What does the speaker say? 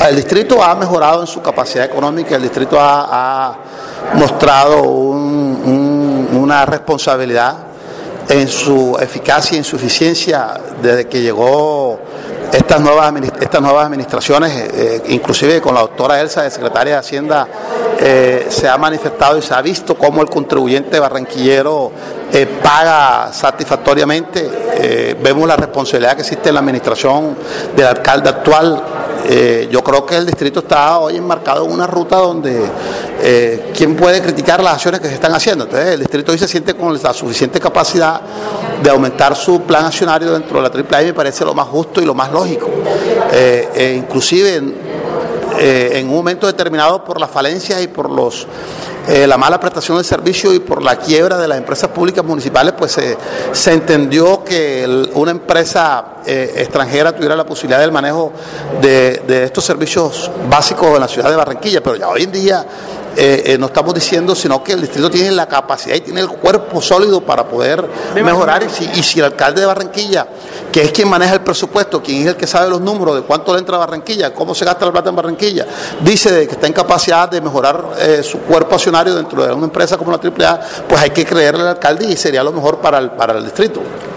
El distrito ha mejorado en su capacidad económica, el distrito ha mostrado una responsabilidad en su eficacia y en su eficiencia desde que llegó estas nuevas administraciones, inclusive con la doctora Elsa, de secretaria de Hacienda, se ha manifestado y se ha visto cómo el contribuyente barranquillero paga satisfactoriamente. Vemos la responsabilidad que existe en la administración del alcalde actual. Yo creo que el distrito está hoy enmarcado en una ruta donde ¿quién puede criticar las acciones que se están haciendo? Entonces el distrito hoy se siente con la suficiente capacidad de aumentar su plan accionario dentro de la AAA, y me parece lo más justo y lo más lógico. Inclusive en un momento determinado, por las falencias y por la mala prestación del servicio y por la quiebra de las empresas públicas municipales, pues se entendió que una empresa extranjera tuviera la posibilidad del manejo de estos servicios básicos en la ciudad de Barranquilla. Pero ya hoy en día no estamos diciendo, sino que el distrito tiene la capacidad y tiene el cuerpo sólido para poder mejorar. Y si el alcalde de Barranquilla, que es quien maneja el presupuesto, quien es el que sabe los números de cuánto le entra a Barranquilla, cómo se gasta la plata en Barranquilla, dice que está en capacidad de mejorar su cuerpo accionario dentro de una empresa como la AAA, pues hay que creerle al alcalde y sería lo mejor para el distrito.